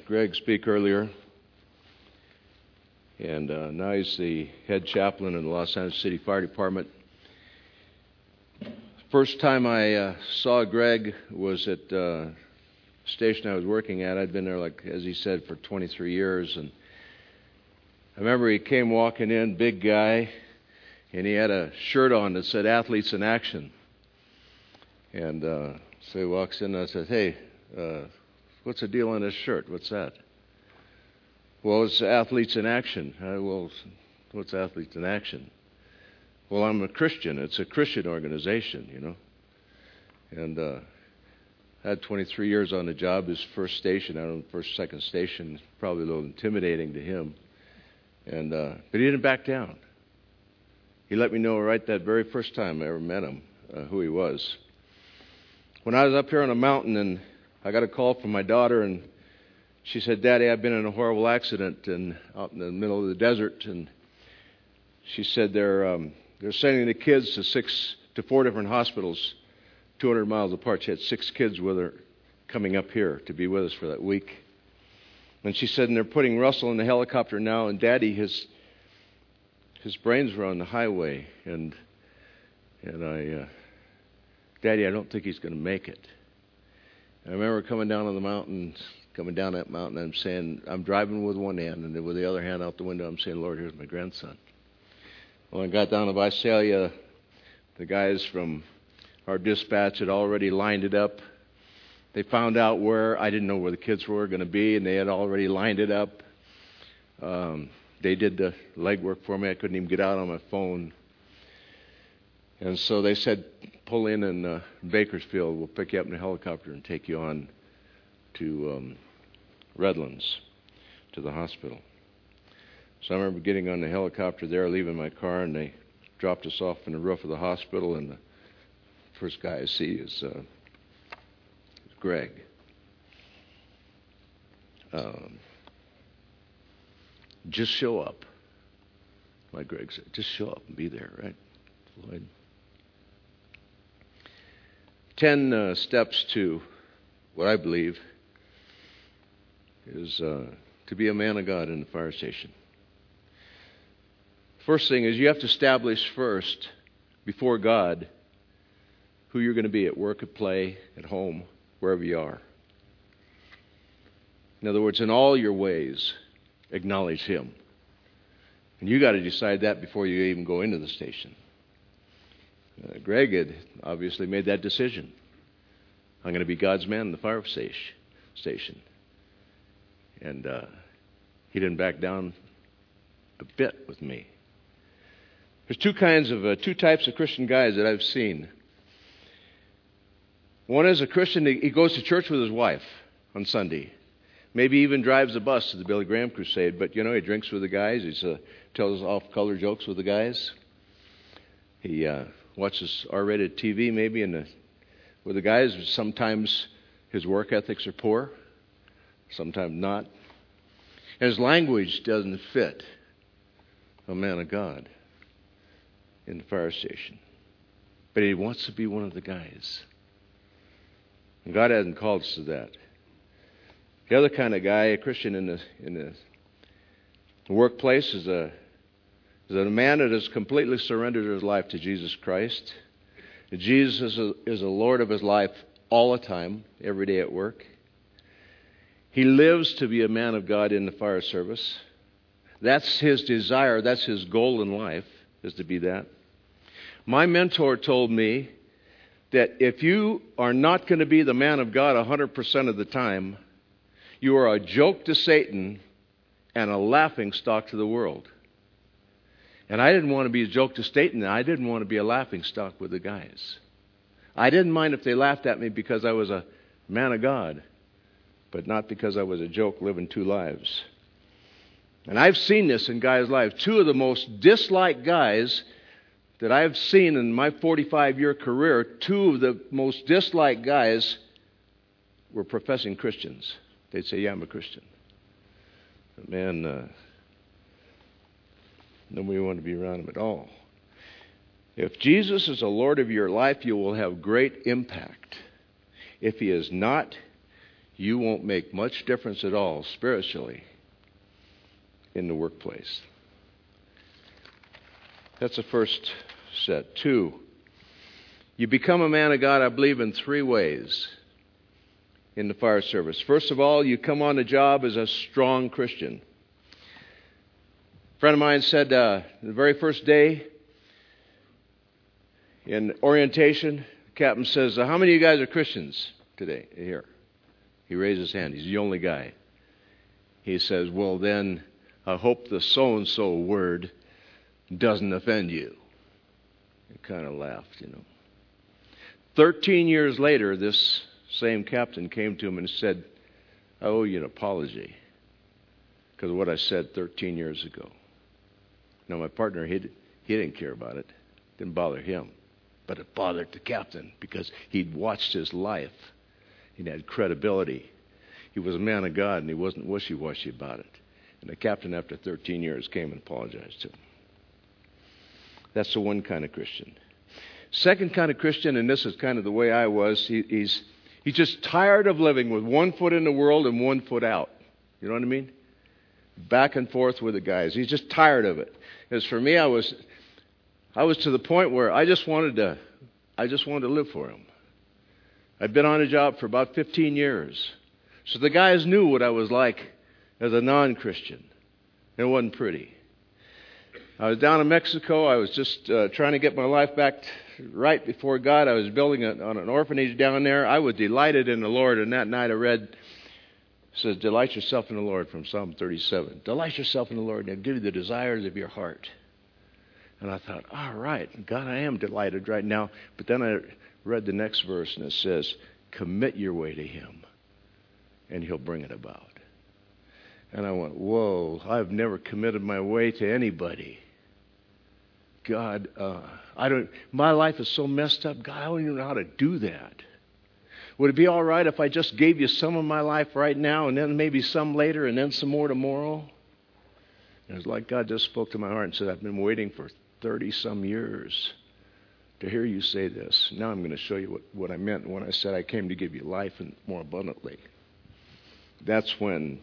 Greg speak earlier, and now he's the head chaplain in the Los Angeles City Fire Department. First time I saw Greg was at the station I was working at. I'd been there, like as he said, for 23 years, and I remember he came walking in, big guy, and he had a shirt on that said "Athletes in Action." And so he walks in, and I said, "Hey, what's the deal on this shirt? What's that?" "Well, it's Athletes in Action." "Well, what's Athletes in Action?" "Well, I'm a Christian. It's a Christian organization, you know." And I had 23 years on the job. His first station, I don't know, second station, probably a little intimidating to him. And but he didn't back down. He let me know right that very first time I ever met him who he was. When I was up here on a mountain, and I got a call from my daughter, and she said, "Daddy, I've been in a horrible accident out in the middle of the desert." And she said they're sending the kids to 4 different hospitals, 200 miles apart. She had 6 kids with her coming up here to be with us for that week. And she said, and they're putting Russell in the helicopter now, and Daddy, his brains were on the highway, and Daddy, I don't think he's going to make it. And I remember coming down that mountain, I'm saying, I'm driving with one hand, and with the other hand out the window, I'm saying, "Lord, here's my grandson." When I got down to Visalia, the guys from our dispatch had already lined it up. They found out where, I didn't know where the kids were going to be, and they had already lined it up. They did the legwork for me. I couldn't even get out on my phone. And so they said, "Pull in Bakersfield. We'll pick you up in a helicopter and take you on to Redlands, to the hospital." So I remember getting on the helicopter there, leaving my car, and they dropped us off in the roof of the hospital, and the first guy I see is Greg. "Just show up," like Greg said. "Just show up and be there," right, Lloyd? 10 steps to what I believe is to be a man of God in the fire station. First thing is you have to establish first, before God, who you're going to be at work, at play, at home, wherever you are. In other words, in all your ways, acknowledge Him. And you got to decide that before you even go into the station. Greg had obviously made that decision. I'm going to be God's man in the fire station. And he didn't back down a bit with me. There's two types of Christian guys that I've seen. One is a Christian, he goes to church with his wife on Sunday. Maybe even drives a bus to the Billy Graham crusade, but he drinks with the guys. He tells off-color jokes with the guys. He watches R-rated TV maybe with the guys. Sometimes his work ethics are poor, sometimes not. And his language doesn't fit a man of God in the fire station. But he wants to be one of the guys. And God hasn't called us to that. The other kind of guy, a Christian in the workplace, is a man that has completely surrendered his life to Jesus Christ. And Jesus is the Lord of his life all the time, every day at work. He lives to be a man of God in the fire service. That's his desire. That's his goal in life, is to be that. My mentor told me that if you are not going to be the man of God 100% of the time, you are a joke to Satan and a laughing stock to the world. And I didn't want to be a joke to Satan. I didn't want to be a laughing stock with the guys. I didn't mind if they laughed at me because I was a man of God, but not because I was a joke living 2 lives. And I've seen this in guys' lives. 2 of the most disliked guys that I've seen in my 45-year career, 2 of the most disliked guys were professing Christians. They'd say, "Yeah, I'm a Christian." But man, nobody wanted to be around him at all. If Jesus is the Lord of your life, you will have great impact. If He is not, you won't make much difference at all spiritually in the workplace. That's the first set. 2, you become a man of God, I believe, in 3 ways in the fire service. First of all, you come on the job as a strong Christian. A friend of mine said the very first day in orientation, the captain says, how many of you guys are Christians today here? He raised his hand. He's the only guy. He says, well, then I hope the so-and-so word doesn't offend you. He kind of laughed, 13 years later, this same captain came to him and said, I owe you an apology because of what I said 13 years ago. Now, my partner, he didn't care about it. It didn't bother him. But it bothered the captain because he'd watched his life. He had credibility. He was a man of God, and he wasn't wishy-washy about it. And the captain, after 13 years, came and apologized to him. That's the one kind of Christian. Second kind of Christian, and this is kind of the way I was, he's just tired of living with one foot in the world and one foot out. You know what I mean? Back and forth with the guys. He's just tired of it. As for me, I was to the point where I just wanted to live for him. I'd been on a job for about 15 years. So the guys knew what I was like as a non-Christian. It wasn't pretty. I was down in Mexico. I was just trying to get my life back right before God. I was building on an orphanage down there. I was delighted in the Lord, and that night I read, it says, delight yourself in the Lord from Psalm 37. Delight yourself in the Lord, and He'll give you the desires of your heart. And I thought, all right, God, I am delighted right now. But then I read the next verse, and it says, commit your way to Him, and He'll bring it about. And I went, whoa, I've never committed my way to anybody. God, my life is so messed up. God, I don't even know how to do that. Would it be all right if I just gave you some of my life right now, and then maybe some later, and then some more tomorrow? And it was like God just spoke to my heart and said, I've been waiting for 30-some years to hear you say this. Now I'm going to show you what I meant when I said I came to give you life and more abundantly. That's when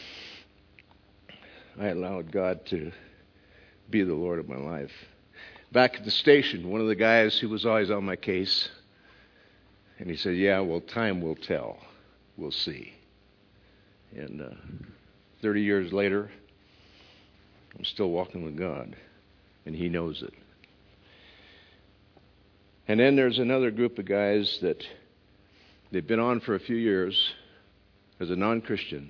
I allowed God to be the Lord of my life. Back at the station, one of the guys who was always on my case, and he said, yeah, well, time will tell. We'll see. And 30 years later, I'm still walking with God, and He knows it. And then there's another group of guys that they've been on for a few years as a non-Christian.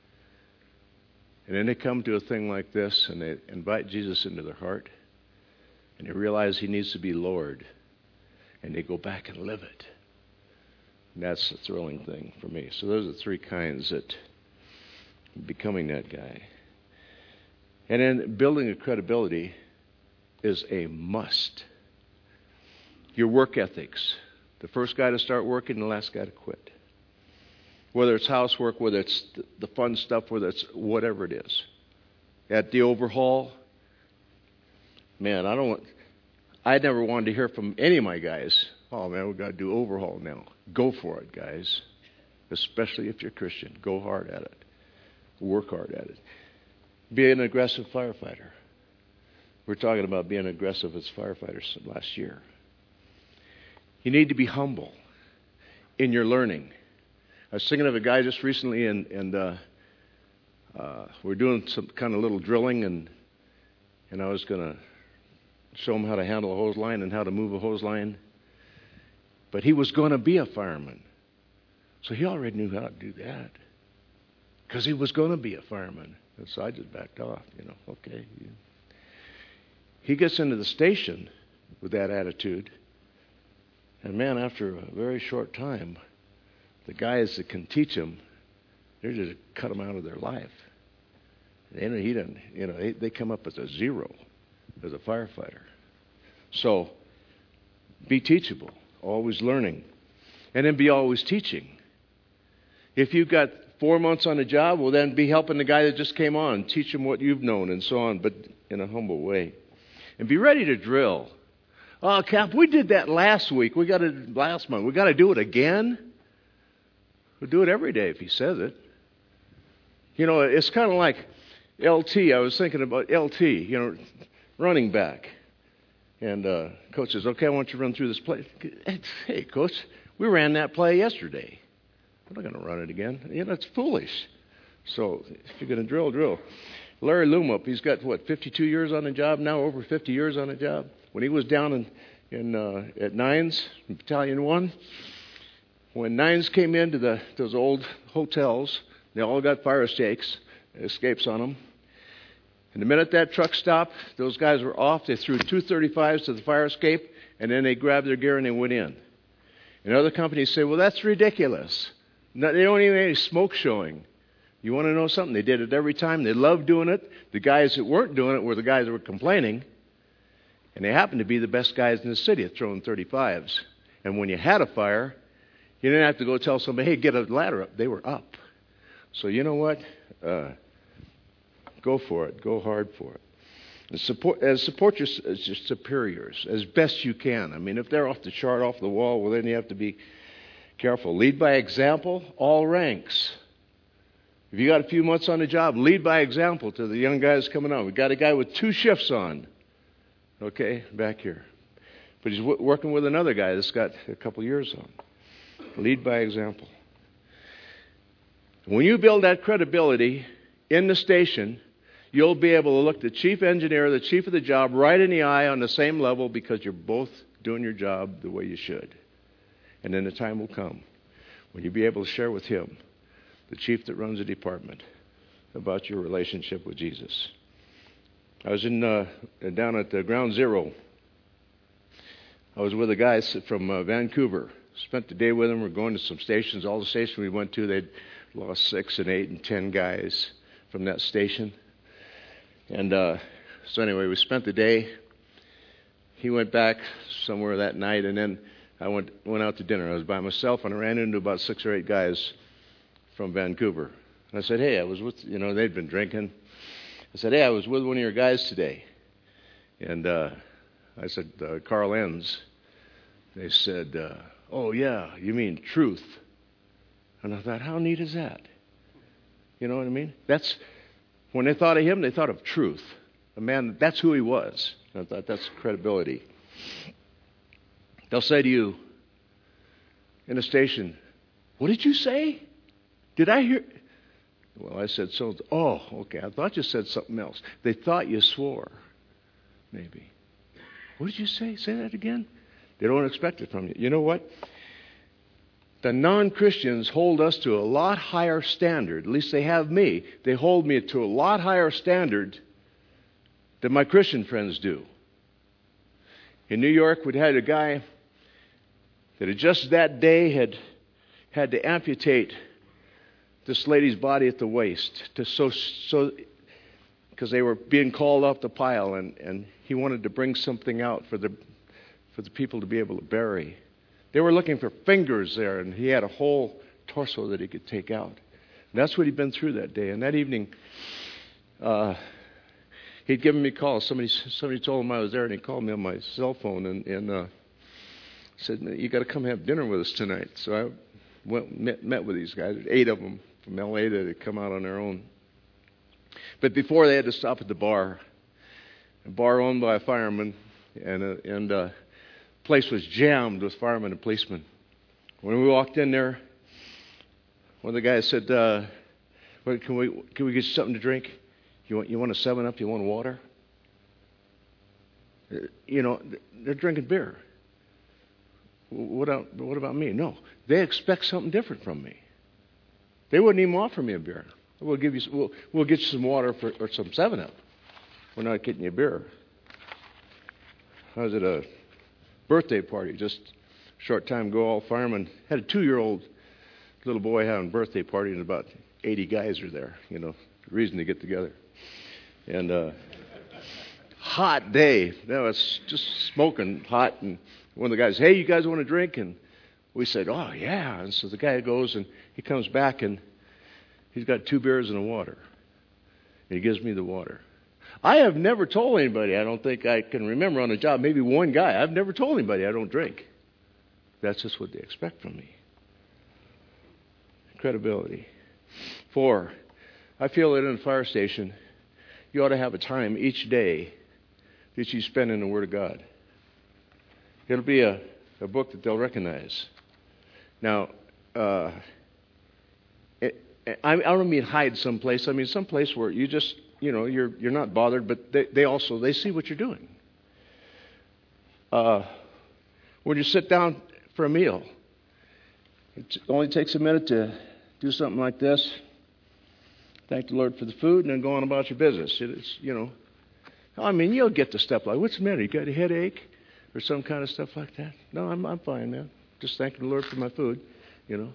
And then they come to a thing like this, and they invite Jesus into their heart, and they realize He needs to be Lord, and they go back and live it. And that's a thrilling thing for me. So those are the 3 kinds that becoming that guy. And then building a credibility is a must. Your work ethics. The first guy to start working, the last guy to quit. Whether it's housework, whether it's the fun stuff, whether it's whatever it is. At the overhaul, man, I never wanted to hear from any of my guys, oh man, we've got to do overhaul now. Go for it, guys. Especially if you're Christian. Go hard at it. Work hard at it. Be an aggressive firefighter. We're talking about being aggressive as firefighters last year. You need to be humble in your learning. I was thinking of a guy just recently, and we're doing some kind of little drilling, and I was going to show him how to handle a hose line and how to move a hose line. But he was going to be a fireman. So he already knew how to do that. Because he was going to be a fireman. And so I just backed off, okay. He gets into the station with that attitude. And man, after a very short time, the guys that can teach him, they're just cut him out of their life. And he doesn't, they come up as a 0 as a firefighter. So be teachable, always learning, and then be always teaching. If you've got 4 months on a job, well then be helping the guy that just came on, teach him what you've known and so on, but in a humble way. And be ready to drill. Oh, Cap, we did that last week. We got it last month. We got to do it again? We'll do it every day if he says it. You know, it's kind of like LT. I was thinking about LT, running back. And coach says, okay, I want you to run through this play. Hey, coach, we ran that play yesterday. I'm not going to run it again. It's foolish. So if you're going to drill. Larry Lumup, he's got, 52 years on the job now, over 50 years on the job. When he was down at Nines, in Battalion 1, when Nines came into those old hotels, they all got fire escapes on them. And the minute that truck stopped, those guys were off. They threw 235s to the fire escape, and then they grabbed their gear and they went in. And other companies say, well, that's ridiculous. No, they don't even have any smoke showing. You want to know something? They did it every time. They loved doing it. The guys that weren't doing it were the guys that were complaining. And they happened to be the best guys in the city at throwing 35s. And when you had a fire, you didn't have to go tell somebody, hey, get a ladder up. They were up. So you know what? Go for it. Go hard for it. And support your superiors as best you can. I mean, if they're off the chart, off the wall, well, then you have to be careful. Lead by example, all ranks. If you got a few months on the job, lead by example to the young guys coming on. We got a guy with 2 shifts on, okay, back here. But he's working with another guy that's got a couple years on. Lead by example. When you build that credibility in the station, you'll be able to look the chief engineer, the chief of the job, right in the eye on the same level because you're both doing your job the way you should. And then the time will come when you'll be able to share with him, the chief that runs the department, about your relationship with Jesus. I was down at Ground Zero. I was with a guy from Vancouver. Spent the day with him. We're going to some stations. All the stations we went to, they'd lost 6 and 8 and 10 guys from that station. And so anyway, we spent the day. He went back somewhere that night, and then I went out to dinner. I was by myself, and I ran into about 6 or 8 guys from Vancouver. And I said, hey, I was with, they'd been drinking. I said, hey, I was with one of your guys today. And I said, Carl Enns. They said, oh, yeah, you mean Truth. And I thought, how neat is that? You know what I mean? That's when they thought of him, they thought of Truth. A man, that's who he was. I thought that's credibility. They'll say to you in a station, what did you say? Did I hear? Well, I said so. Oh, okay. I thought you said something else. They thought you swore, maybe. What did you say? Say that again? They don't expect it from you. You know what? The non-Christians hold us to a lot higher standard. At least they have me. They hold me to a lot higher standard than my Christian friends do. In New York, we'd had a guy that had just that day had to amputate this lady's body at the waist so because they were being called off the pile, and he wanted to bring something out for the people to be able to bury. They were looking for fingers there, and he had a whole torso that he could take out. And that's what he'd been through that day. And that evening, he'd given me a call. Somebody told him I was there, and he called me on my cell phone and said, you got to come have dinner with us tonight. So I met with these guys, 8 of them from L.A. that had come out on their own. But before, they had to stop at the bar, a bar owned by a fireman, and place was jammed with firemen and policemen. When we walked in there, one of the guys said, can we get you something to drink? You want a 7-Up? You want water? They're drinking beer. What about me? No, they expect something different from me. They wouldn't even offer me a beer. We'll get you some water or some 7-Up. We're not getting you a beer. I was at a birthday party just a short time ago. All firemen had a 2-year-old little boy having a birthday party, and about 80 guys are there. Reason to get together. And hot day. It's just smoking hot. And one of the guys, hey, you guys want a drink? And we said, oh yeah. And so the guy goes and he comes back and he's got 2 beers and a water. And he gives me the water. I have never told anybody, I don't think I can remember on the job, maybe one guy, I've never told anybody I don't drink. That's just what they expect from me. Credibility. 4, I feel that in a fire station, you ought to have a time each day that you spend in the Word of God. It'll be a book that they'll recognize. Now, I don't mean hide someplace. I mean someplace where you just, you're not bothered, but they see what you're doing. When you sit down for a meal, it only takes a minute to do something like this. Thank the Lord for the food, and then go on about your business. It's, I mean, you'll get the stuff like, what's the matter? You got a headache? Or some kind of stuff like that. No, I'm fine, man. Just thanking the Lord for my food, And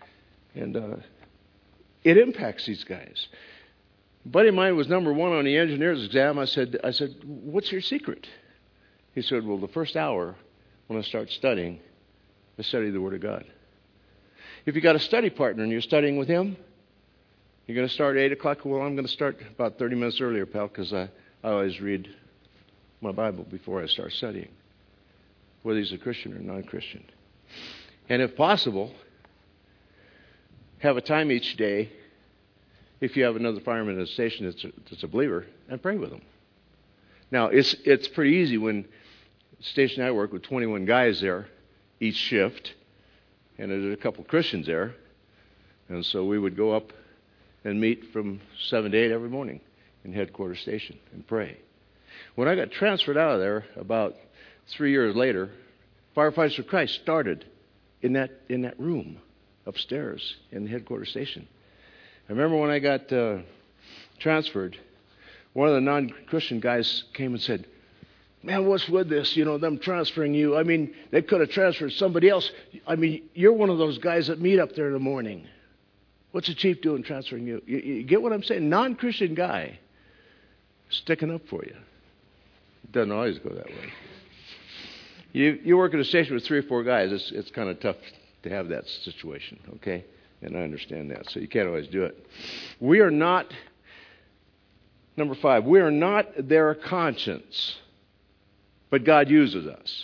it impacts these guys. A buddy of mine was number 1 on the engineer's exam. I said, what's your secret? He said, well, the first hour when I start studying, I study the Word of God. If you got a study partner and you're studying with him, you're going to start at 8 o'clock. Well, I'm going to start about 30 minutes earlier, pal, because I always read my Bible before I start studying, whether he's a Christian or non-Christian. And if possible, have a time each day, if you have another fireman at the station that's a believer, and pray with them. Now, it's pretty easy when the station I work with 21 guys there each shift, and there's a couple Christians there, and so we would go up and meet from 7 to 8 every morning in headquarters station and pray. When I got transferred out of there about 3 years later, Firefighters for Christ started in that room upstairs in the headquarters station. I remember when I got transferred, one of the non-Christian guys came and said, man, what's with this? Them transferring you. I mean, they could have transferred somebody else. I mean, you're one of those guys that meet up there in the morning. What's the chief doing transferring you? You get what I'm saying? Non-Christian guy sticking up for you. It doesn't always go that way. You work at a station with 3 or 4 guys, it's kind of tough to have that situation, okay? And I understand that, so you can't always do it. We are not, number 5, we are not their conscience, but God uses us.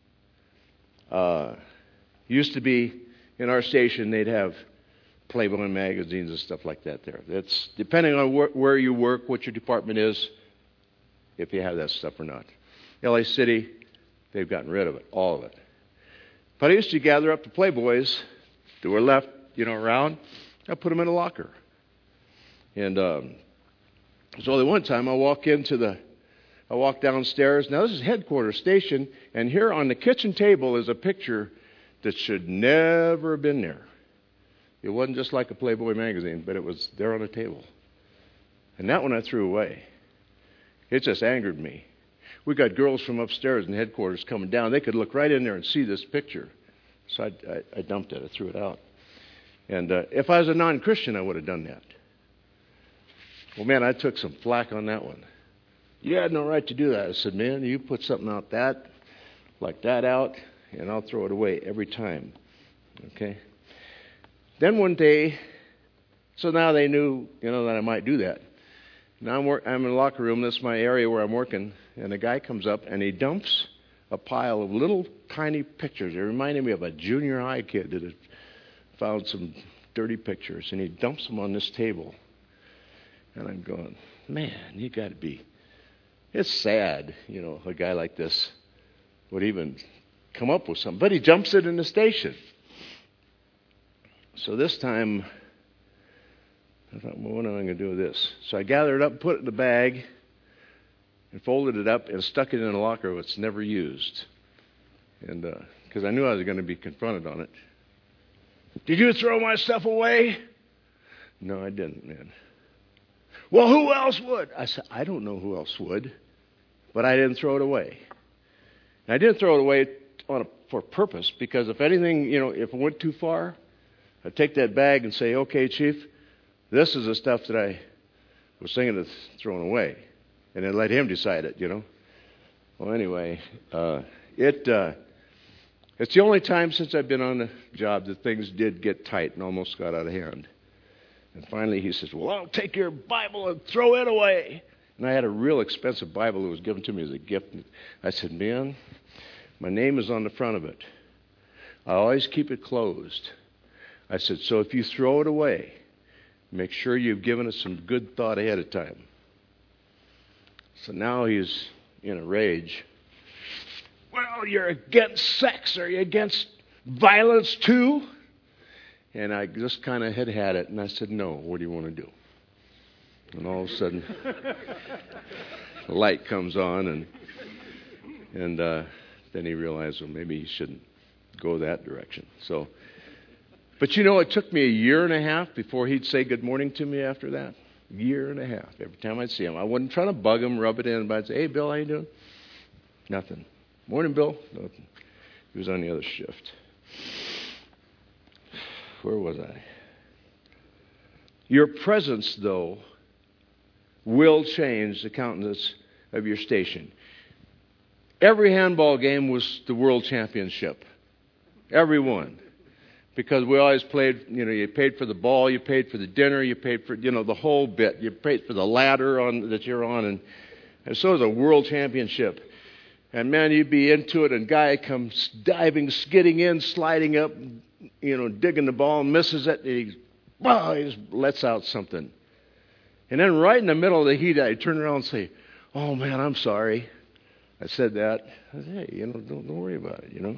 Used to be in our station, they'd have Playboy magazines and stuff like that there. That's depending on where you work, what your department is, if you have that stuff or not. LA City, they've gotten rid of it, all of it. But I used to gather up the Playboys that were left, around. I put them in a locker. And so the one time I walk downstairs. Now this is headquarters station, and here on the kitchen table is a picture that should never have been there. It wasn't just like a Playboy magazine, but it was there on the table. And that one I threw away. It just angered me. We got girls from upstairs in headquarters coming down. They could look right in there and see this picture. So I dumped it. I threw it out. And if I was a non-Christian, I would have done that. Well, man, I took some flack on that one. You had no right to do that. I said, man, you put something like that out, and I'll throw it away every time. Okay? Then one day, so now they knew, that I might do that. Now I'm in the locker room. This is my area where I'm working. And a guy comes up, and he dumps a pile of little tiny pictures. It reminded me of a junior high kid that had found some dirty pictures. And he dumps them on this table. And I'm going, man, you got to be... It's sad, a guy like this would even come up with something. But he jumps it in the station. So this time, I thought, well, what am I going to do with this? So I gathered it up, put it in the bag, and folded it up and stuck it in a locker that's never used. And because I knew I was going to be confronted on it. Did you throw my stuff away? No, I didn't, man. Well, who else would? I said, I don't know who else would, but I didn't throw it away. And I didn't throw it away for purpose, because if anything, if it went too far, I'd take that bag and say, okay, Chief, this is the stuff that I was thinking of throwing away. And then let him decide it, Well, anyway, it's the only time since I've been on the job that things did get tight and almost got out of hand. And finally he says, well, I'll take your Bible and throw it away. And I had a real expensive Bible that was given to me as a gift. I said, man, my name is on the front of it. I always keep it closed. I said, so if you throw it away, make sure you've given it some good thought ahead of time. So now he's in a rage. Well, you're against sex. Are you against violence too? And I just kind of had it, and I said, no, what do you want to do? And all of a sudden, the light comes on, and then he realized, well, maybe he shouldn't go that direction. So, but it took me a year and a half before he'd say good morning to me after that. A year and a half. Every time I'd see him, I wasn't trying to bug him, rub it in, but I'd say, hey, Bill, how you doing? Nothing. Morning, Bill. Nothing. He was on the other shift. Where was I? Your presence, though, will change the countenance of your station. Every handball game was the world championship. Every one. Because we always played, you paid for the ball, you paid for the dinner, you paid for, the whole bit. You paid for the ladder that you're on. And so it was a world championship. And man, you'd be into it, and guy comes diving, skidding in, sliding up, digging the ball, misses it, and he just lets out something. And then right in the middle of the heat, I'd turn around and say, oh man, I'm sorry. I said that. I said, hey, don't worry about it,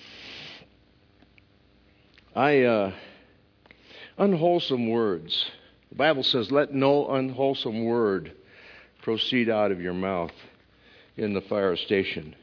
Unwholesome words. The Bible says, let no unwholesome word proceed out of your mouth in the fire station.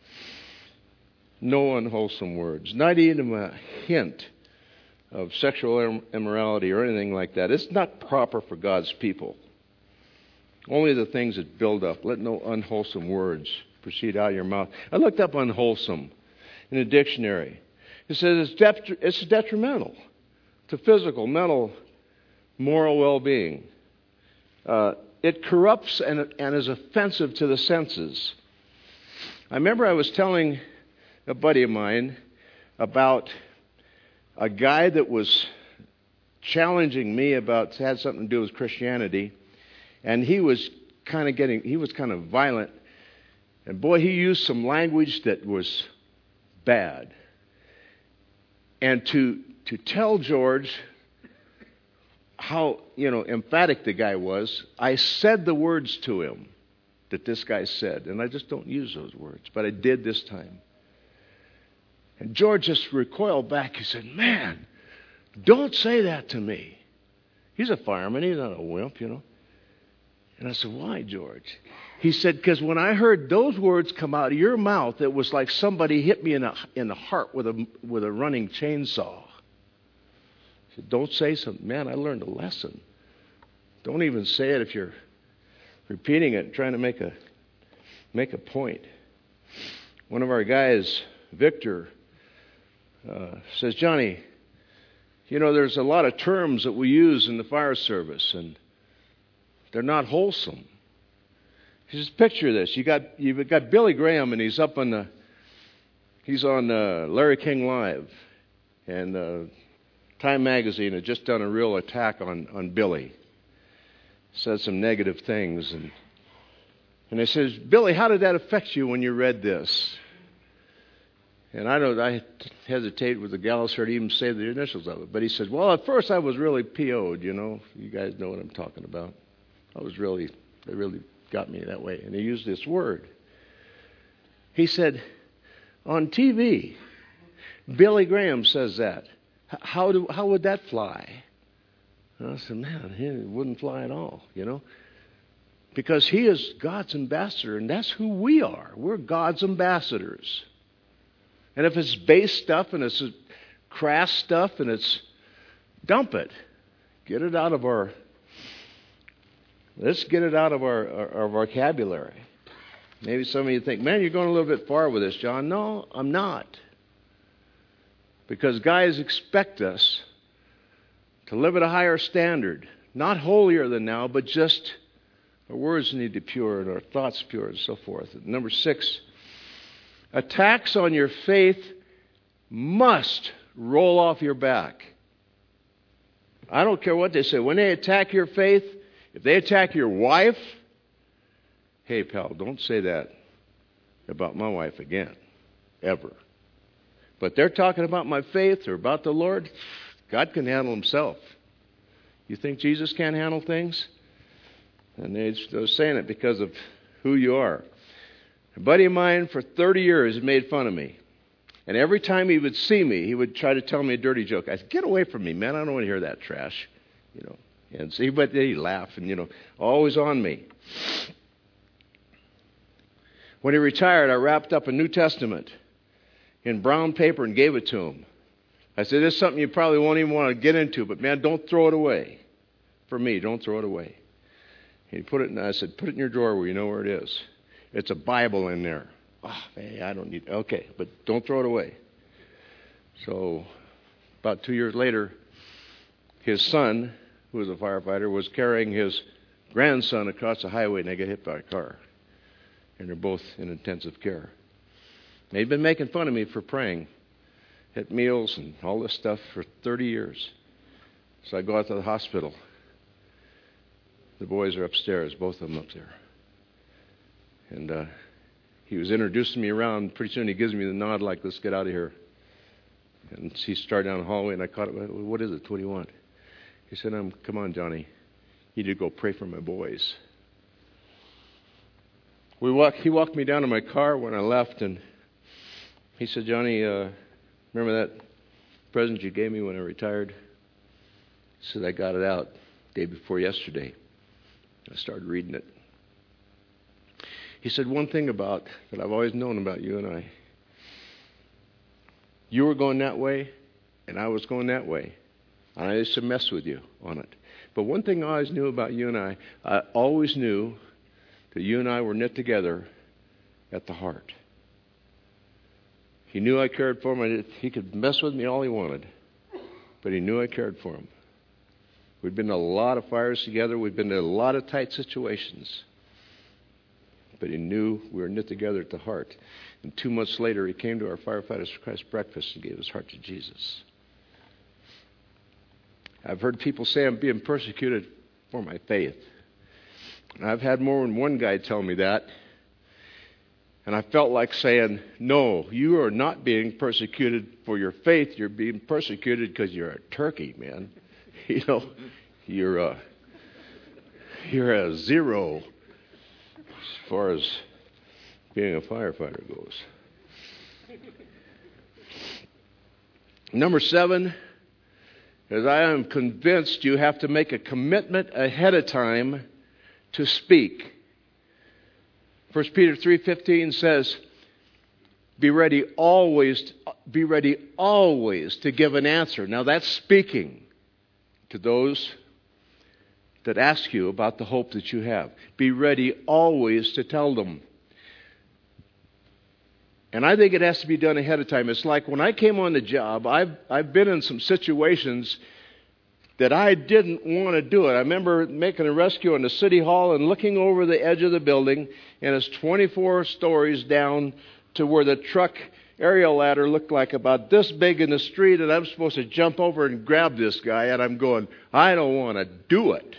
No unwholesome words. Not even a hint of sexual immorality or anything like that. It's not proper for God's people. Only the things that build up. Let no unwholesome words proceed out of your mouth. I looked up unwholesome in a dictionary. It says it's detrimental to physical, mental, moral well-being. It corrupts and is offensive to the senses. I remember I was telling a buddy of mine about a guy that was challenging me had something to do with Christianity, and he was kind of violent, and boy, he used some language that was bad. And to tell George how, emphatic the guy was, I said the words to him that this guy said. And I just don't use those words, but I did this time. And George just recoiled back. He said, man, don't say that to me. He's a fireman. He's not a wimp, And I said, why, George? He said, because when I heard those words come out of your mouth, it was like somebody hit me in the heart with a running chainsaw. He said, don't say something. Man, I learned a lesson. Don't even say it if you're repeating it, trying to make a point. One of our guys, Victor, says, Johnny, there's a lot of terms that we use in the fire service, and they're not wholesome. He says, picture this. You've got Billy Graham, and he's on Larry King Live, and Time Magazine had just done a real attack on Billy. Said some negative things, and they says, Billy, how did that affect you when you read this? And I hesitate with the gallows here to even say the initials of it, but he said, well, at first I was really PO'd, You guys know what I'm talking about. They really got me that way. And he used this word. He said, on TV, Billy Graham says that. How would that fly? And I said, man, it wouldn't fly at all, Because he is God's ambassador, and that's who we are. We're God's ambassadors. And if it's base stuff and it's crass stuff and dump it. Let's get it out of our vocabulary. Maybe some of you think, man, you're going a little bit far with this, John. No, I'm not. Because guys expect us to live at a higher standard. Not holier than now, but just our words need to be pure and our thoughts pure and so forth. And number 6, attacks on your faith must roll off your back. I don't care what they say. When they attack your faith, if they attack your wife, hey, pal, don't say that about my wife again, ever. But they're talking about my faith or about the Lord, God can handle himself. You think Jesus can't handle things? And they're saying it because of who you are. A buddy of mine for 30 years made fun of me. And every time he would see me, he would try to tell me a dirty joke. I said, get away from me, man. I don't want to hear that trash. And see, but he'd laugh and, always on me. When he retired, I wrapped up a New Testament in brown paper and gave it to him. I said, this is something you probably won't even want to get into, but man, don't throw it away. For me, don't throw it away. He put it in, I said, put it in your drawer where you know where it is. It's a Bible in there. Oh, hey, I don't need, okay, but don't throw it away. So about 2 years later, his son, who was a firefighter, was carrying his grandson across the highway, and they got hit by a car. And they're both in intensive care. They'd been making fun of me for praying at meals and all this stuff for 30 years. So I go out to the hospital. The boys are upstairs, both of them up there. And he was introducing me around. Pretty soon he gives me the nod like, let's get out of here. And he started down the hallway, and I caught it. What is it? What do you want? He said, come on, Johnny. You need to go pray for my boys. He walked me down to my car when I left, and he said, Johnny, remember that present you gave me when I retired? He said, I got it out day before yesterday. I started reading it. He said, one thing that I've always known about you and I. You were going that way, and I was going that way. And I used to mess with you on it. But one thing I always knew about you and I always knew that you and I were knit together at the heart. He knew I cared for him. He could mess with me all he wanted, but he knew I cared for him. We'd been to a lot of fires together. We'd been to a lot of tight situations. But he knew we were knit together at the heart. And 2 months later, he came to our Firefighters for Christ breakfast and gave his heart to Jesus. I've heard people say I'm being persecuted for my faith. And I've had more than one guy tell me that. And I felt like saying, no, you are not being persecuted for your faith. You're being persecuted because you're a turkey, man. You're a zero as far as being a firefighter goes. Number 7 is I am convinced you have to make a commitment ahead of time to speak. 1 Peter 3:15 says, be ready always to give an answer. Now that's speaking to those that ask you about the hope that you have. Be ready always to tell them. And I think it has to be done ahead of time. It's like when I came on the job, I've been in some situations that I didn't want to do it. I remember making a rescue in the city hall and looking over the edge of the building, and it's 24 stories down to where the truck aerial ladder looked like about this big in the street, and I'm supposed to jump over and grab this guy, and I'm going, I don't want to do it.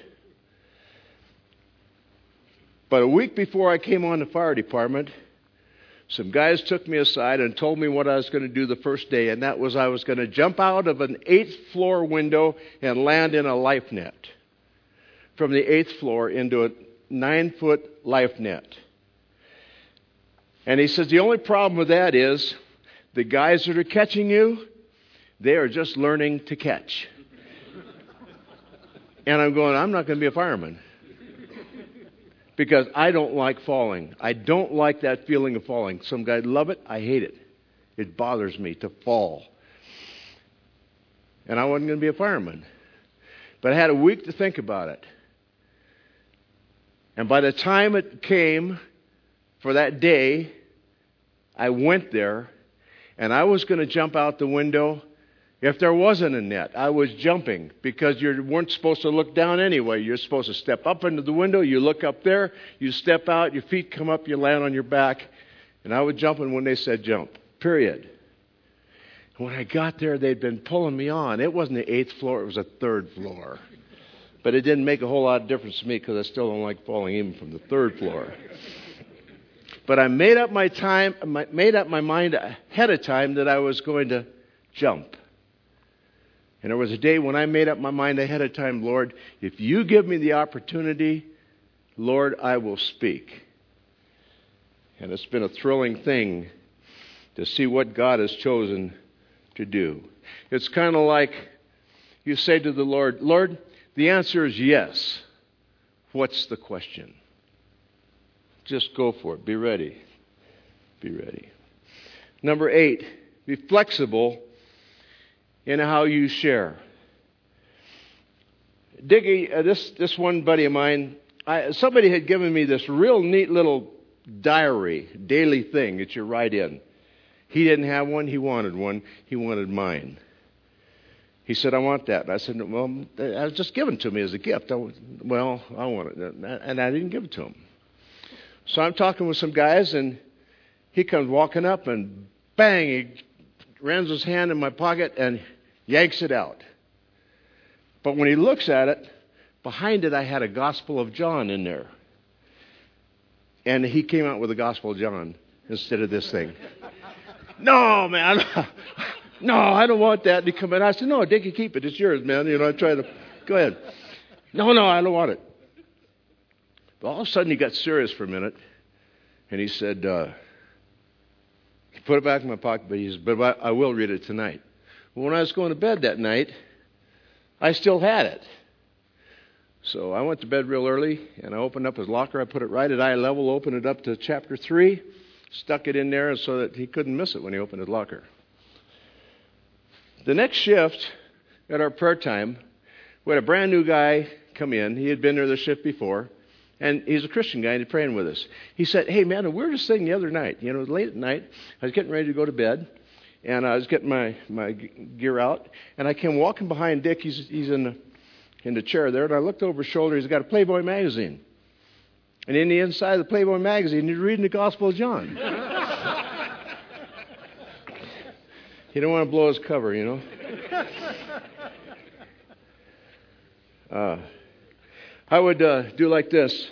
But a week before I came on the fire department, some guys took me aside and told me what I was going to do the first day, and that was I was going to jump out of an 8th floor window and land in a life net from the 8th floor into a 9-foot life net. And he says, the only problem with that is the guys that are catching you, they are just learning to catch. And I'm going, I'm not going to be a fireman. Because I don't like falling. I don't like that feeling of falling. Some guys love it. I hate it. It bothers me to fall. And I wasn't going to be a fireman. But I had a week to think about it. And by the time it came for that day, I went there, and I was going to jump out the window. If there wasn't a net, I was jumping because you weren't supposed to look down anyway. You're supposed to step up into the window, you look up there, you step out, your feet come up, you land on your back. And I was jumping when they said jump, period. And when I got there, they'd been pulling me on. It wasn't the 8th floor, it was the 3rd floor. But it didn't make a whole lot of difference to me because I still don't like falling even from the 3rd floor. But I made up my mind ahead of time that I was going to jump. And there was a day when I made up my mind ahead of time, Lord, if you give me the opportunity, Lord, I will speak. And it's been a thrilling thing to see what God has chosen to do. It's kind of like you say to the Lord, Lord, the answer is yes. What's the question? Just go for it. Be ready. Be ready. Number 8, be flexible in how you share. Diggy, this one buddy of mine, somebody had given me this real neat little diary, daily thing that you write in. He didn't have one. He wanted one. He wanted mine. He said, I want that. And I said, well, it was just given to me as a gift. I want it. And I didn't give it to him. So I'm talking with some guys, and he comes walking up, and bang, he rams his hand in my pocket and yanks it out. But when he looks at it, behind it I had a Gospel of John in there. And he came out with the Gospel of John instead of this thing. No, man. No, I don't want that. And he come in. I said, no, Dickie, keep it. It's yours, man. I try to, go ahead. No, I don't want it. But all of a sudden he got serious for a minute. And he said, he put it back in my pocket, but he said, but I will read it tonight. Well, when I was going to bed that night, I still had it. So I went to bed real early, and I opened up his locker. I put it right at eye level, opened it up to chapter 3, stuck it in there so that he couldn't miss it when he opened his locker. The next shift at our prayer time, we had a brand new guy come in. He had been there the shift before, and he's a Christian guy, and he's praying with us. He said, hey, man, the weirdest thing the other night, late at night, I was getting ready to go to bed, and I was getting my gear out, and I came walking behind Dick. He's in the chair there, and I looked over his shoulder. He's got a Playboy magazine. And in the inside of the Playboy magazine, he's reading the Gospel of John. He don't want to blow his cover, I would do like this.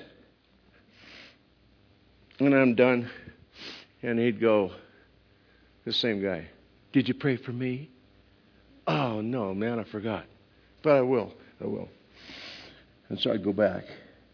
When I'm done, and he'd go, the same guy, did you pray for me? Oh, no, man, I forgot. But I will. And so I'd go back.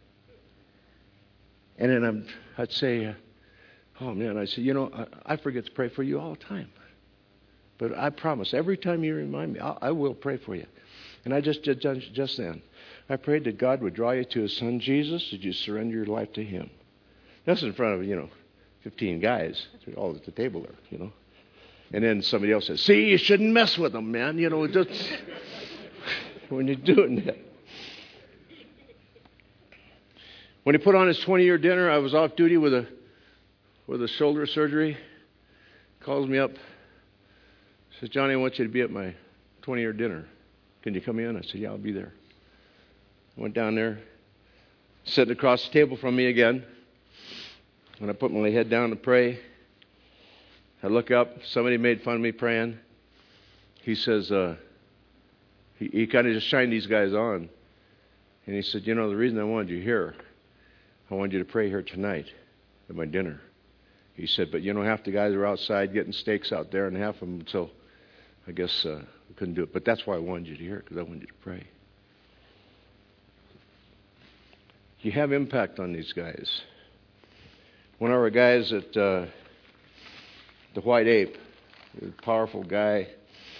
And then I'd say, oh, man, I'd say, I forget to pray for you all the time. But I promise, every time you remind me, I will pray for you. And I just did just then. I prayed that God would draw you to His Son, Jesus, that you surrender your life to Him. That's in front of, 15 guys, all at the table there, And then somebody else says, see, you shouldn't mess with them, man. Just when you're doing that. When he put on his 20-year dinner, I was off duty with a shoulder surgery. Calls me up. Says, Johnny, I want you to be at my 20-year dinner. Can you come in? I said, yeah, I'll be there. I went down there, sitting across the table from me again. When I put my head down to pray, I look up. Somebody made fun of me praying. He says, he kind of just shined these guys on. And he said, the reason I wanted you here, I wanted you to pray here tonight at my dinner. He said, but half the guys are outside getting steaks out there, and half of them, so I guess we couldn't do it. But that's why I wanted you to hear it, because I wanted you to pray. You have impact on these guys. One of our guys at the White Ape, a powerful guy.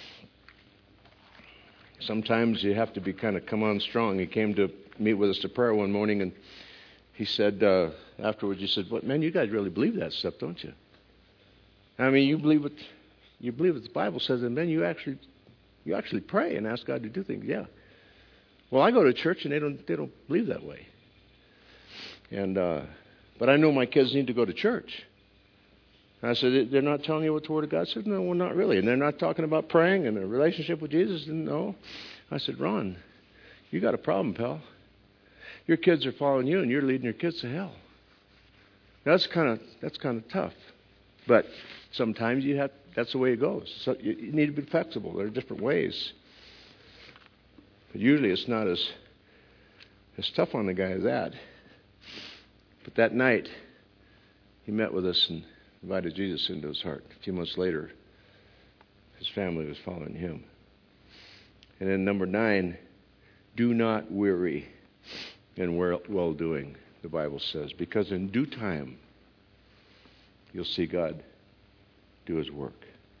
Sometimes you have to be come on strong. He came to meet with us to prayer one morning, and he said afterwards, he said, "What, man, you guys really believe that stuff, don't you? I mean, you believe what the Bible says, and then you actually pray and ask God to do things." Yeah. Well, I go to church, and they don't believe that way. And but I know my kids need to go to church. And I said, they're not telling you what the Word of God says? No, well, not really. And they're not talking about praying and a relationship with Jesus? No. I said, Ron, you got a problem, pal. Your kids are following you, and you're leading your kids to hell. That's kind of tough. But sometimes that's the way it goes. So you need to be flexible. There are different ways. But usually it's not as tough on the guy as that. But that night, he met with us and invited Jesus into his heart. A few months later, his family was following him. And then number 9, do not weary in well-doing, the Bible says, because in due time you'll see God do His work.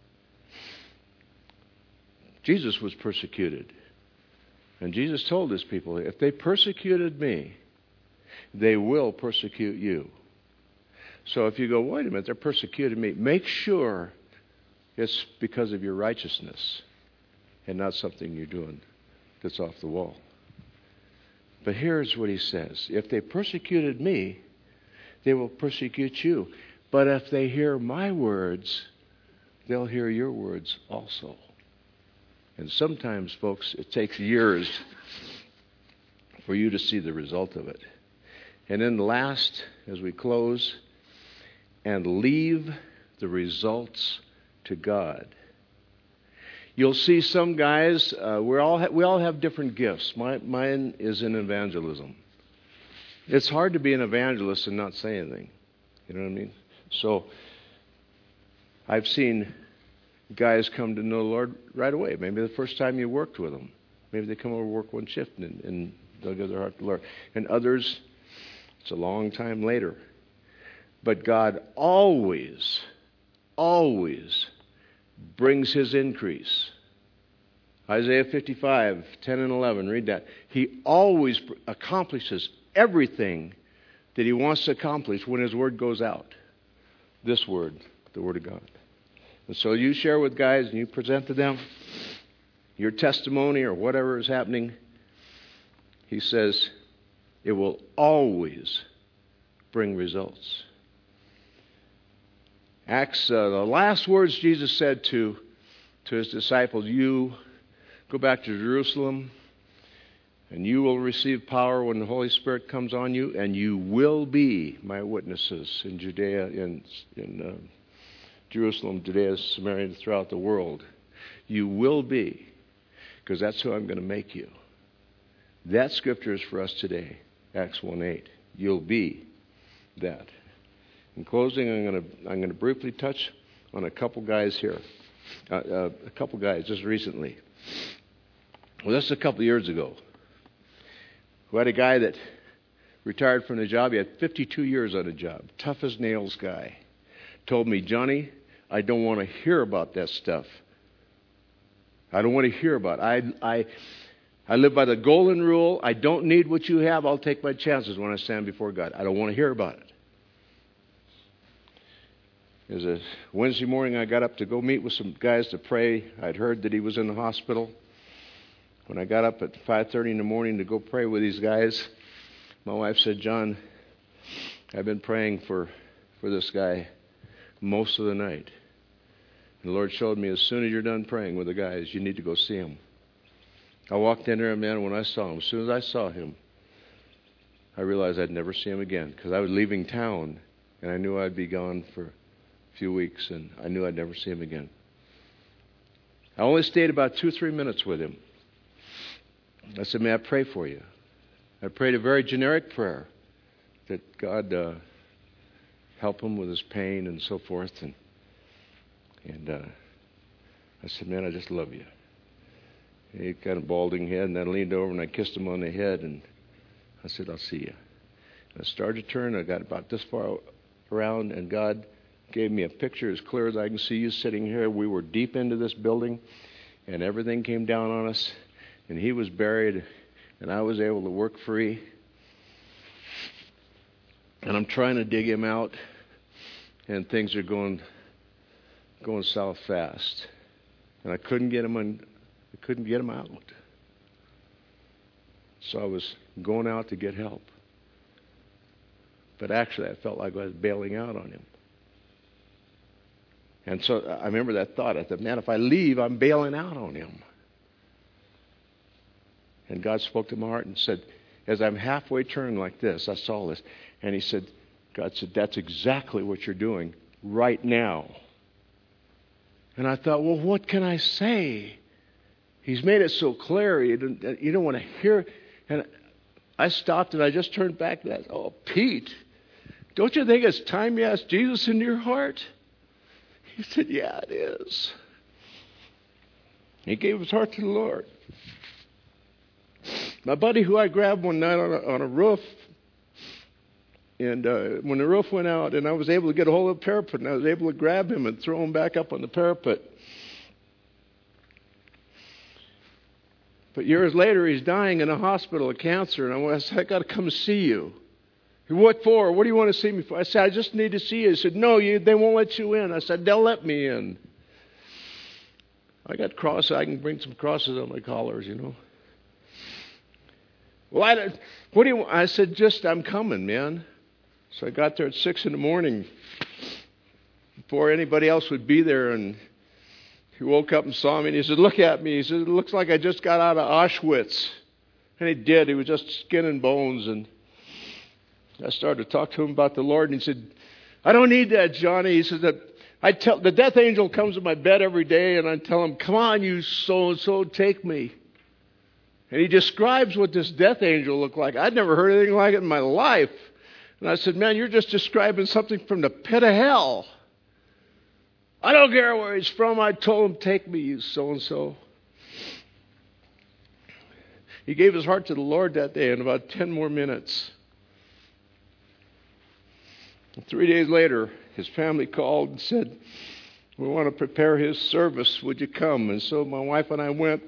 Jesus was persecuted. And Jesus told His people, if they persecuted me, they will persecute you. So if you go, wait a minute, they're persecuting me, make sure it's because of your righteousness and not something you're doing that's off the wall. But here's what He says. If they persecuted me, they will persecute you. But if they hear my words, they'll hear your words also. And sometimes, folks, it takes years for you to see the result of it. And then last, as we close, and leave the results to God. You'll see some guys, we all have different gifts. Mine is in evangelism. It's hard to be an evangelist and not say anything. You know what I mean? So I've seen guys come to know the Lord right away. Maybe the first time you worked with them. Maybe they come over to work one shift and they'll give their heart to the Lord. And others, it's a long time later. But God always brings His increase. Isaiah 55, 10 and 11, read that. He always accomplishes everything that He wants to accomplish when His Word goes out. This Word, the Word of God. And so you share with guys and you present to them your testimony or whatever is happening. He says it will always bring results. Acts, the last words Jesus said to His disciples, you go back to Jerusalem and you will receive power when the Holy Spirit comes on you, and you will be my witnesses in Judea, in Jerusalem, Judea, Samaria, and throughout the world. You will be, because that's who I'm going to make you. That scripture is for us today, Acts 1:8. You'll be that. In closing, I'm going to briefly touch on a couple guys here. A couple guys just recently. Well, this is a couple years ago. We had a guy that retired from the job. He had 52 years on the job. Tough as nails guy. Told me, Johnny, I don't want to hear about that stuff. I don't want to hear about it. I live by the golden rule. I don't need what you have. I'll take my chances when I stand before God. I don't want to hear about it. It was a Wednesday morning. I got up to go meet with some guys to pray. I'd heard that he was in the hospital. When I got up at 5:30 in the morning to go pray with these guys, my wife said, John, I've been praying for this guy most of the night. And the Lord showed me, as soon as you're done praying with the guys, you need to go see him. I walked in there, and man, when I saw him, as soon as I saw him, I realized I'd never see him again, because I was leaving town, and I knew I'd be gone for a few weeks, and I knew I'd never see him again. I only stayed about 2-3 minutes with him. I said, may I pray for you? I prayed a very generic prayer that God help him with his pain and so forth. And I said, man, I just love you. And he got a balding head, and I leaned over and I kissed him on the head, and I said, I'll see you. And I started to turn. I got about this far around, and God gave me a picture as clear as I can see you sitting here. We were deep into this building, and everything came down on us. And he was buried, and I was able to work free. And I'm trying to dig him out, and things are going south fast. And I couldn't get him out. So I was going out to get help. But actually, I felt like I was bailing out on him. And so I remember that thought. I thought, man, if I leave, I'm bailing out on him. And God spoke to my heart and said, as I'm halfway turned like this, I saw this. And he said, God said, that's exactly what you're doing right now. And I thought, well, what can I say? He's made it so clear. You don't want to hear. And I stopped and I just turned back to that. Oh, Pete, don't you think it's time you asked Jesus into your heart? He said, yeah, it is. He gave his heart to the Lord. My buddy who I grabbed one night on a roof, and when the roof went out and I was able to get a hold of the parapet, and I was able to grab him and throw him back up on the parapet. But years later, he's dying in a hospital of cancer, and I said, I got to come see you. What for? What do you want to see me for? I said, I just need to see you. He said, no, they won't let you in. I said, they'll let me in. I got crosses. I can bring some crosses on my collars, you know. Well, what do you want? I said, I'm coming, man. So I got there at 6 a.m. before anybody else would be there, and he woke up and saw me, and he said, look at me. He said, it looks like I just got out of Auschwitz. And he did. He was just skin and bones, and I started to talk to him about the Lord, and he said, I don't need that, Johnny. He said, the death angel comes to my bed every day, and I tell him, come on, you so-and-so, take me. And he describes what this death angel looked like. I'd never heard anything like it in my life. And I said, man, you're just describing something from the pit of hell. I don't care where he's from. I told him, take me, you so-and-so. He gave his heart to the Lord that day in about 10 more minutes. 3 days later, his family called and said, we want to prepare his service. Would you come? And so my wife and I went.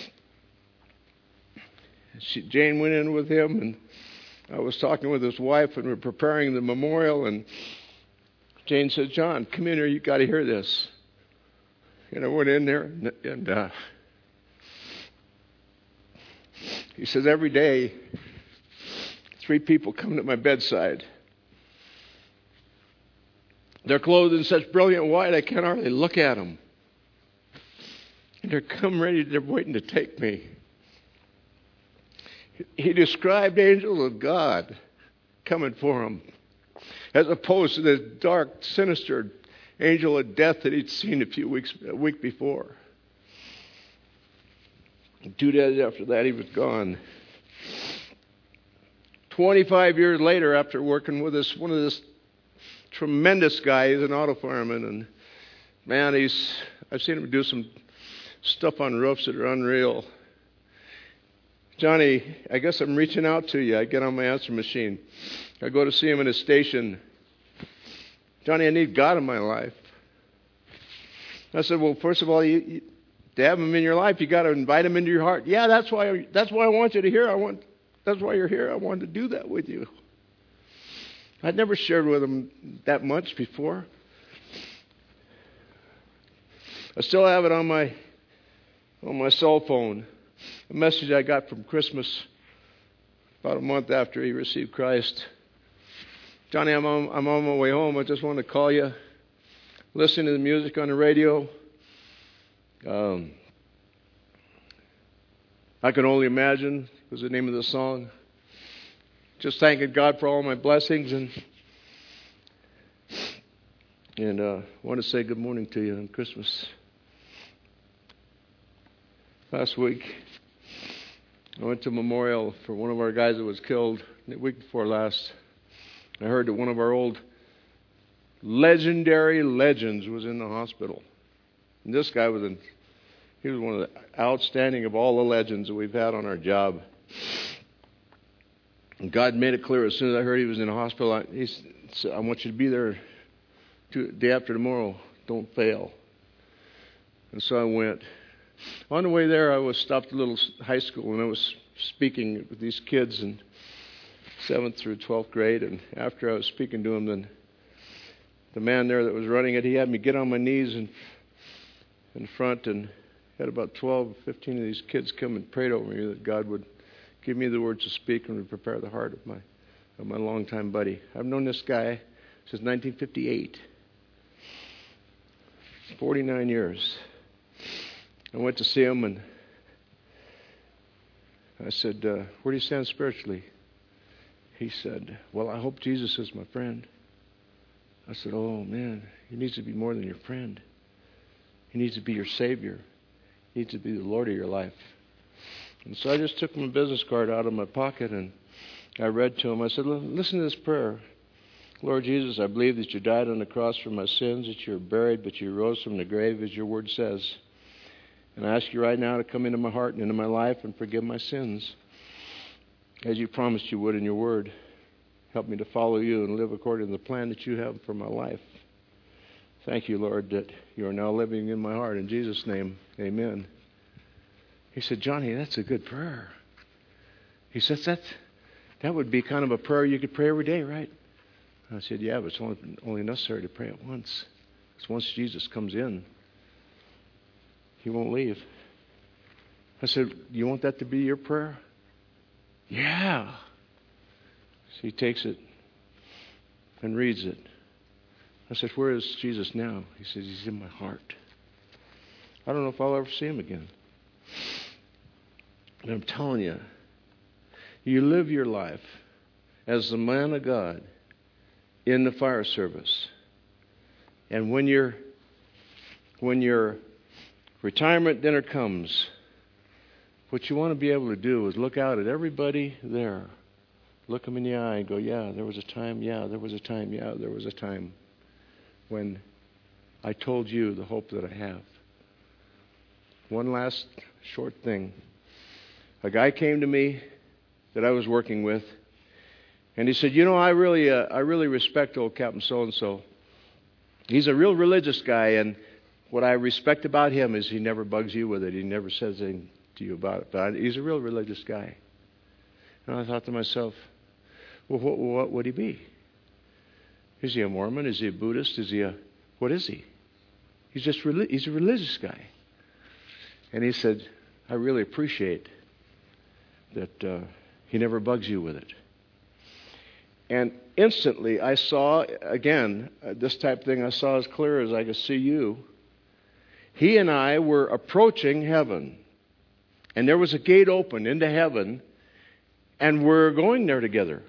Jane went in with him, and I was talking with his wife, and we were preparing the memorial, and Jane said, John, come in here. You got to hear this. And I went in there, and he says, every day, 3 people come to my bedside. They're clothed in such brilliant white, I can't hardly look at them. And they're waiting to take me. He described angels of God coming for him, as opposed to the dark, sinister angel of death that he'd seen a week before. 2 days after that, he was gone. 25 years later, after working with one of this tremendous guy, he's an auto fireman, and man, I've seen him do some stuff on roofs that are unreal. Johnny, I guess I'm reaching out to you. I get on my answer machine. I go to see him in his station. Johnny, I need God in my life. I said, well, first of all, to have him in your life, you got to invite him into your heart. Yeah, that's why I want you to hear. That's why you're here. I wanted to do that with you. I'd never shared with him that much before. I still have it on my cell phone. A message I got from Christmas about a month after he received Christ. Johnny, I'm on my way home. I just wanted to call you. Listen to the music on the radio. I Can Only Imagine was the name of the song. Just thanking God for all my blessings, and want to say good morning to you on Christmas. Last week, I went to a memorial for one of our guys that was killed the week before last. I heard that one of our old legendary legends was in the hospital. And this guy he was one of the outstanding of all the legends that we've had on our job. And God made it clear as soon as I heard he was in the hospital. He said, I want you to be there the day after tomorrow. Don't fail. And so I went. On the way there, I was stopped at a little high school, and I was speaking with these kids in 7th through 12th grade. And after I was speaking to them, then the man there that was running it, he had me get on my knees in front, and had about 12, 15 of these kids come and prayed over me that God would give me the words to speak and would prepare the heart of my longtime buddy. I've known this guy since 1958. 49 years. I went to see him, and I said, where do you stand spiritually? He said, well, I hope Jesus is my friend. I said, oh, man, he needs to be more than your friend. He needs to be your Savior. He needs to be the Lord of your life. And so I just took my business card out of my pocket, and I read to him. I said, listen to this prayer. Lord Jesus, I believe that you died on the cross for my sins, that you were buried, but you rose from the grave, as your word says. And I ask you right now to come into my heart and into my life and forgive my sins. as you promised you would in your word. Help me to follow you and live according to the plan that you have for my life. Thank you, Lord, that you are now living in my heart. In Jesus' name, amen. He said, Johnny, that's a good prayer. He says, that would be kind of a prayer you could pray every day, right? I said, yeah, but it's only necessary to pray it once. Because once Jesus comes in, He won't leave. I said, you want that to be your prayer? Yeah. So he takes it and reads it. I said, where is Jesus now? He says, He's in my heart. I don't know if I'll ever see Him again. And I'm telling you, you live your life as the man of God in the fire service. And when your retirement dinner comes, what you want to be able to do is look out at everybody there. Look them in the eye and go, yeah, there was a time, yeah, there was a time, yeah, there was a time when I told you the hope that I have. One last short thing. A guy came to me that I was working with, and he said, I really respect old Captain so-and-so. He's a real religious guy, and what I respect about him is he never bugs you with it. He never says anything to you about it. But he's a real religious guy. And I thought to myself, well, what would he be? Is he a Mormon? Is he a Buddhist? What is he? He's a religious guy. And he said, I really appreciate that he never bugs you with it. And instantly I saw, again, this type of thing I saw as clear as I could see you. He and I were approaching heaven. And there was a gate open into heaven. And we're going there together.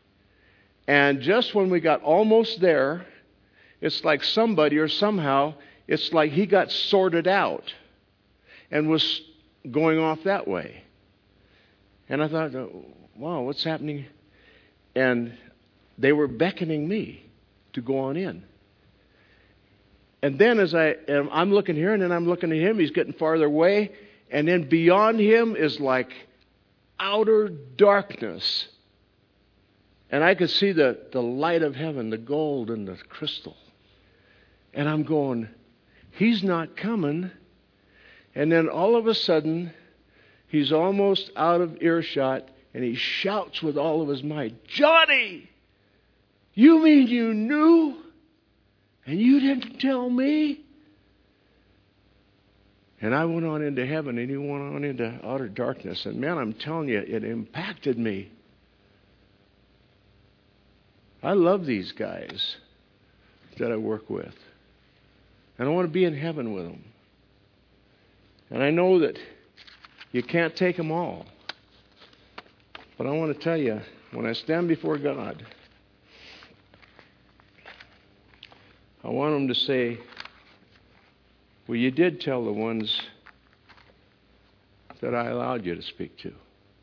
And just when we got almost there, it's like somebody or somehow, it's like he got sorted out and was going off that way. And I thought, wow, what's happening? And they were beckoning me to go on in. And then as I'm looking here and then I'm looking at him, he's getting farther away. And then beyond him is like outer darkness. And I could see the light of heaven, the gold and the crystal. And I'm going, he's not coming. And then all of a sudden, he's almost out of earshot, and he shouts with all of his might, Johnny! You mean you knew? And you didn't tell me? And I went on into heaven, and he went on into outer darkness. And man, I'm telling you, it impacted me. I love these guys that I work with. And I want to be in heaven with them. And I know that you can't take them all. But I want to tell you, when I stand before God, I want them to say, well, you did tell the ones that I allowed you to speak to.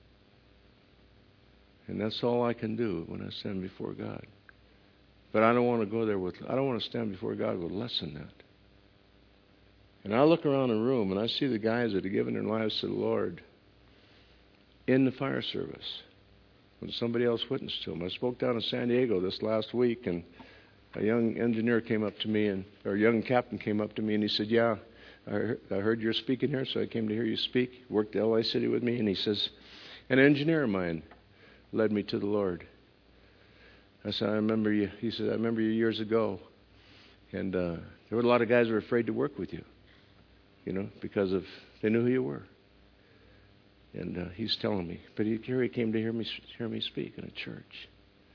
And that's all I can do when I stand before God. But I don't want to go there I don't want to stand before God with less than that. And I look around the room and I see the guys that have given their lives to the Lord in the fire service when somebody else witnessed to them. I spoke down in San Diego this last week, and a young engineer came up to me, or a young captain came up to me, and he said, yeah, I heard you're speaking here, so I came to hear you speak. He worked at LA City with me, and he says, an engineer of mine led me to the Lord. I said, I remember you. He said, I remember you years ago. And there were a lot of guys who were afraid to work with you, because they knew who you were. And he's telling me. But here he came to hear me speak in a church.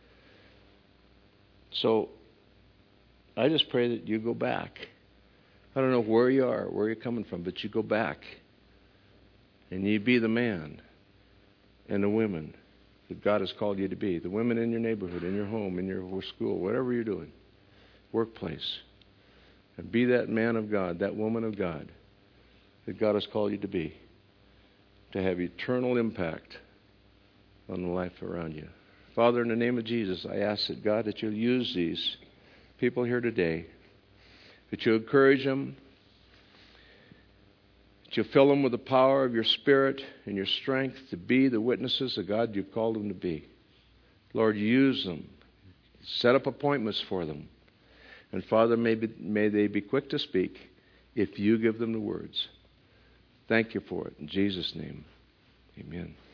So I just pray that you go back. I don't know where you are, where you're coming from, but you go back and you be the man and the women that God has called you to be. The women in your neighborhood, in your home, in your school, whatever you're doing, workplace. And be that man of God, that woman of God that God has called you to be, to have eternal impact on the life around you. Father, in the name of Jesus, I ask that, God, that you'll use these people here today, that you'll encourage them, that you'll fill them with the power of your Spirit and your strength to be the witnesses of God you've called them to be. Lord, use them. Set up appointments for them. And Father, may they be quick to speak if you give them the words. Thank you for it. In Jesus' name, amen.